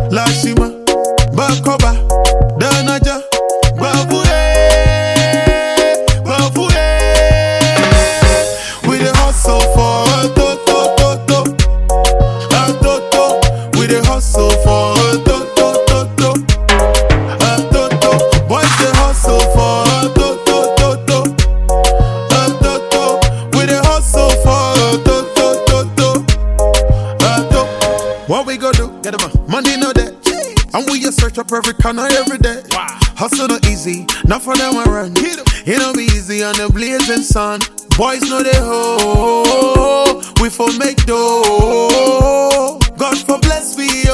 Lashima, Bakoba, Danaja, Babure, Babure. We the hustle for a toto. We the hustle for a toto. Boys the hustle for a toto. We the hustle for a toto. What we go do? Get them money no debt. And we just search up every corner every day. Wow. Hustle not easy, not for them I run. It don't be easy on the blazing sun. Boys know they hoe, we for make dough. God for bless me